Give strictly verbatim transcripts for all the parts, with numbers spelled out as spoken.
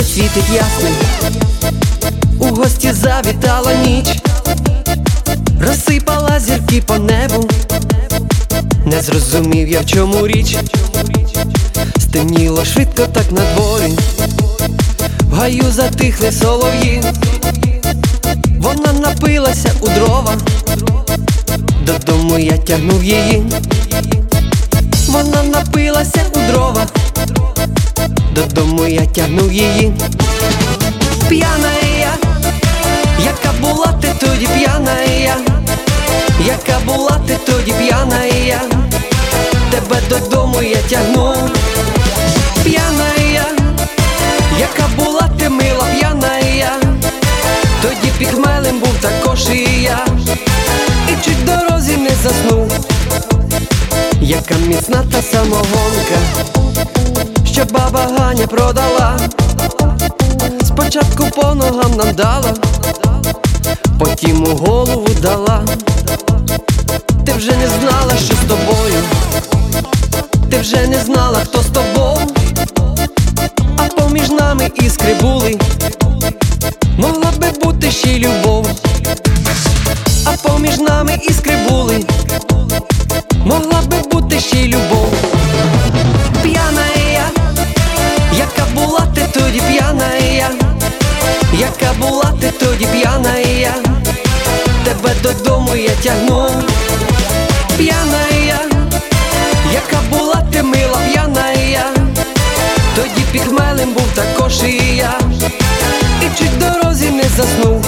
місяць світить ясний, у гості завітала ніч, розсипала зірки по небу. Не зрозумів я, в чому річ. Стемніло швидко так на дворі, в гаю затихли солов'ї. Вона напилася у дрова, додому я тягнув її. Вона напилася у дрова, додому я тягнув її. П'яна я, яка була ти тоді, п'яна я, яка була ти тоді, п'яна я, тебе додому я тягнув. П'яна я, яка була ти мила, п'яна я, тоді під хмелем був також і я, і чуть в дорозі не заснув. Яка міцна та самогонка, що баба Ганя продала. Спочатку по ногам нам дала, потім у голову дала. Ти вже не знала, що з тобою, ти вже не знала, хто з тобою. А поміж нами іскри були, могла би бути ще й любов. А поміж нами іскри були, могла би бути ще й любов. П'яна я, яка була ти тоді, п'яна я, яка була ти тоді, п'яна я, тебе додому я тягнув. П'яна я, яка була ти мила, п'яна я, тоді під хмелем був також і я, і чуть в дорозі не заснув.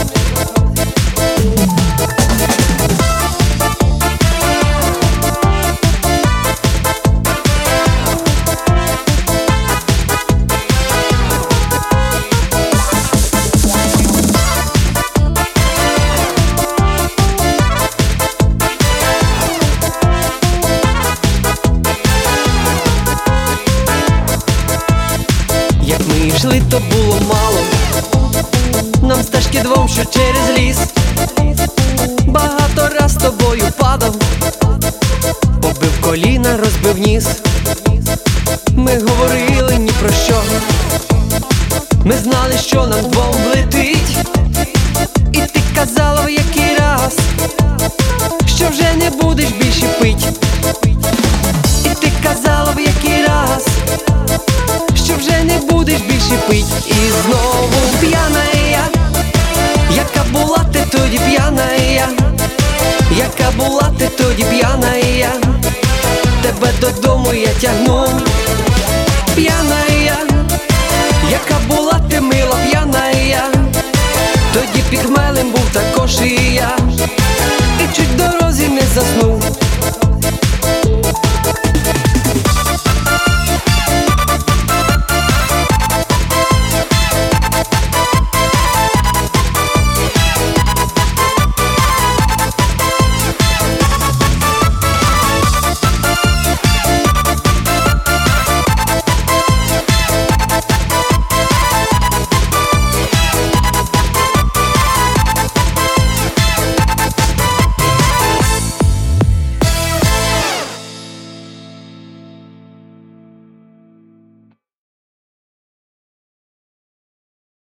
Як ми йшли, то було мало, нам стежки двом, що через ліс. Багато раз з тобою падав, побив коліна, розбив ніс. Ми говорили ні про що, ми знали, що нам двом влетить. І ти казала в який раз, що вже не будеш більше пить. І ти казала в який раз, що вже не будеш більше пить. І знову п'яна я, яка була ти тоді, п'яна я, яка була ти тоді, п'яна я, тебе додому я тягнув. П'яна я, яка була ти мила, п'яна я, тоді під хмелем був також і я, і чуть в дорозі не заснув.